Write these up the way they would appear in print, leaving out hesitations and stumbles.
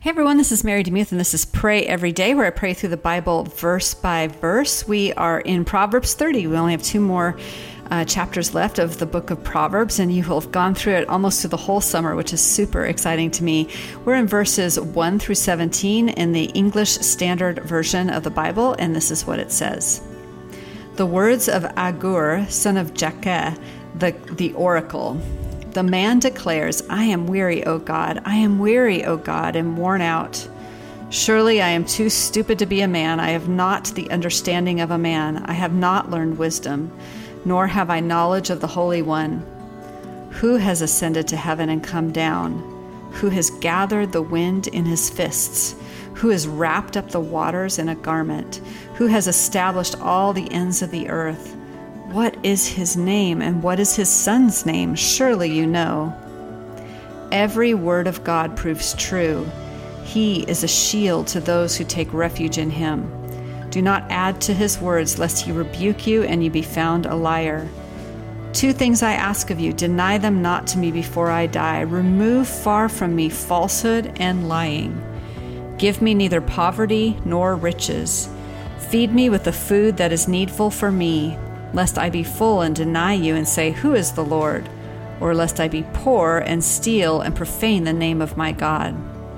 Hey everyone, this is Mary DeMuth, and this is Pray Every Day, where I pray through the Bible verse by verse. We are in Proverbs 30. We only have two more chapters left of the book of Proverbs, and you will have gone through it almost through the whole summer, which is super exciting to me. We're in verses 1 through 17 in the English Standard Version of the Bible, and this is what it says. The words of Agur, son of Jakeh, the oracle. The man declares, I am weary, O God. I am weary, O God, and worn out. Surely I am too stupid to be a man. I have not the understanding of a man. I have not learned wisdom, nor have I knowledge of the Holy One. Who has ascended to heaven and come down? Who has gathered the wind in his fists? Who has wrapped up the waters in a garment? Who has established all the ends of the earth? What is his name, and what is his son's name? Surely you know. Every word of God proves true. He is a shield to those who take refuge in him. Do not add to his words, lest he rebuke you and you be found a liar. Two things I ask of you, deny them not to me before I die. Remove far from me falsehood and lying. Give me neither poverty nor riches. Feed me with the food that is needful for me, lest I be full and deny you and say, Who is the Lord? Or lest I be poor and steal and profane the name of my God.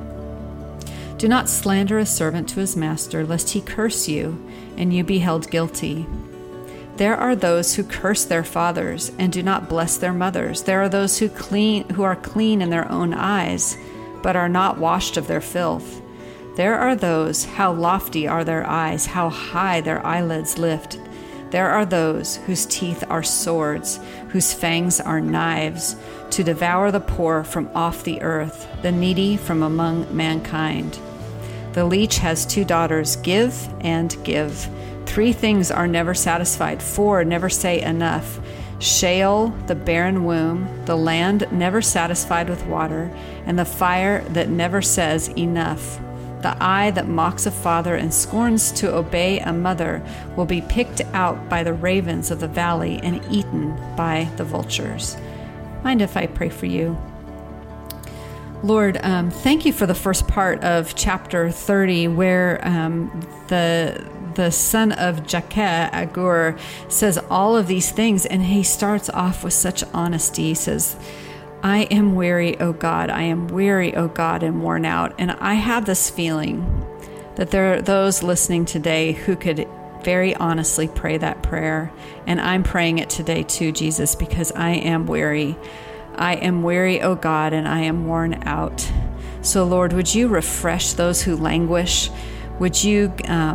Do not slander a servant to his master, lest he curse you, and you be held guilty. There are those who curse their fathers and do not bless their mothers. There are those who are clean in their own eyes, but are not washed of their filth. There are those, how lofty are their eyes, how high their eyelids lift. There are those whose teeth are swords, whose fangs are knives, to devour the poor from off the earth, the needy from among mankind. The leech has two daughters, give and give. Three things are never satisfied, four never say enough. Sheol, the barren womb, the land never satisfied with water, and the fire that never says enough. The eye that mocks a father and scorns to obey a mother will be picked out by the ravens of the valley and eaten by the vultures. Mind if I pray for you? Lord, thank you for the first part of chapter 30, where the son of Jakeh, Agur, says all of these things, and he starts off with such honesty. He says, I am weary, O God. I am weary, O God, and worn out. And I have this feeling that there are those listening today who could very honestly pray that prayer. And I'm praying it today too, Jesus, because I am weary. I am weary, O God, and I am worn out. So, Lord, would you refresh those who languish? Would you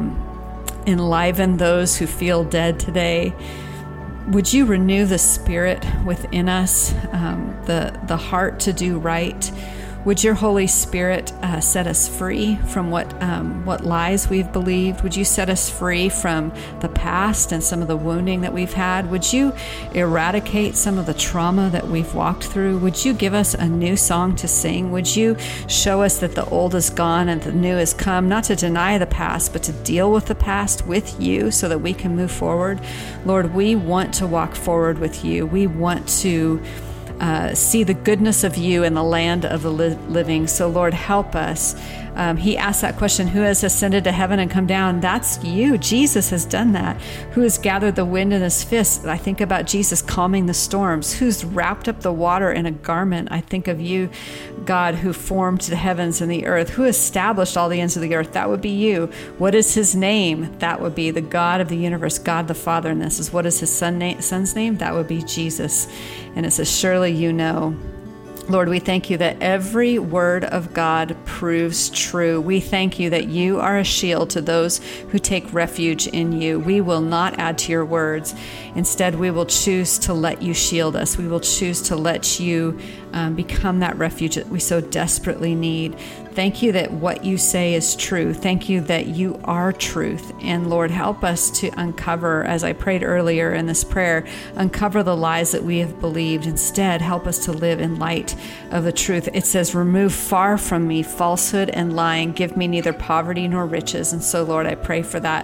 enliven those who feel dead today? Would you renew the spirit within us, the heart to do right? Would your Holy Spirit set us free from what lies we've believed? Would you set us free from the past and some of the wounding that we've had? Would you eradicate some of the trauma that we've walked through? Would you give us a new song to sing? Would you show us that the old is gone and the new has come, not to deny the past, but to deal with the past with you so that we can move forward? Lord, we want to walk forward with you. We want to see the goodness of you in the land of the living. So, Lord, help us. He asked that question, who has ascended to heaven and come down? That's you. Jesus has done that. Who has gathered the wind in his fist? I think about Jesus calming the storms. Who's wrapped up the water in a garment? I think of you, God, who formed the heavens and the earth. Who established all the ends of the earth? That would be you. What is his name? That would be the God of the universe, God the Father. And this is, what is his son's name? That would be Jesus. And it says, surely you know. Lord, we thank you that every word of God proves true. We thank you that you are a shield to those who take refuge in you. We will not add to your words. Instead, we will choose to let you shield us. We will choose to let you become that refuge that we so desperately need. Thank you that what you say is true. Thank you that you are truth. And Lord, help us to uncover, as I prayed earlier in this prayer, uncover the lies that we have believed. Instead, help us to live in light of the truth. It says, remove far from me falsehood and lying. Give me neither poverty nor riches. And so, Lord, I pray for that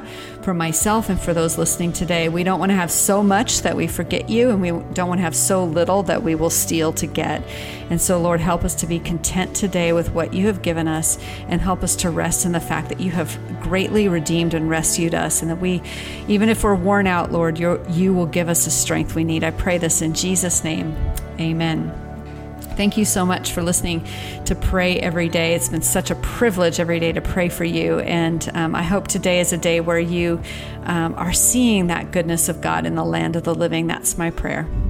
for myself and for those listening today. We don't want to have so much that we forget you, and we don't want to have so little that we will steal to get. And so, Lord, help us to be content today with what you have given us, and help us to rest in the fact that you have greatly redeemed and rescued us, and that we, even if we're worn out, Lord, you will give us the strength we need. I pray this in Jesus' name. Amen. Thank you so much for listening to Pray Every Day. It's been such a privilege every day to pray for you. And I hope today is a day where you are seeing that goodness of God in the land of the living. That's my prayer.